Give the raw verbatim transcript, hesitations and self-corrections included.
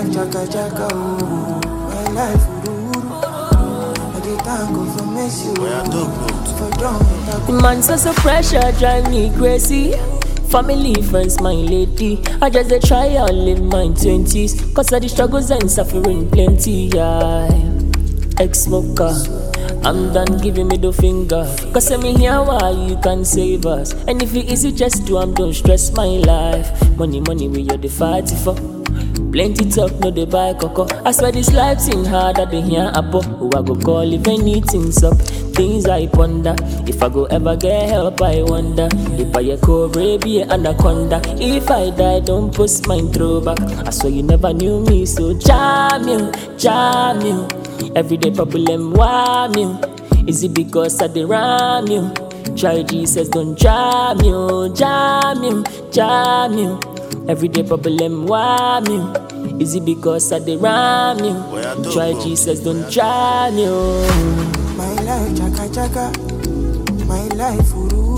life chaka chaka oh. My life uru I dey thank God for mercy for drum. The man so so pressure drive me crazy. Family, friends, my lady. I just dey try out live my twenties. Cause of the struggles and suffering plenty, yeah. Ex-smoker, I'm done giving me the finger. Cause I'm here why you can save us. And if it easy just do, I'm don't stress my life. Money, money, we are the fight for. Plenty talk, no they buy cocoa. I swear this life thing hard, I dey hear apple. Who I go call if anything's up? Things I ponder. If I go ever get help, I wonder. If I a cobra, be an anaconda. If I die, don't post mine throwback. I swear you never knew me, so jam you, jam you. Everyday problem, why me? Is it because I dey ram you? Try Jesus, don't jam you, jam you, jam you. Everyday problem, why me? Is it because I dey ram you? Try Jesus, don't jam you. My life chaka chaka, my life uru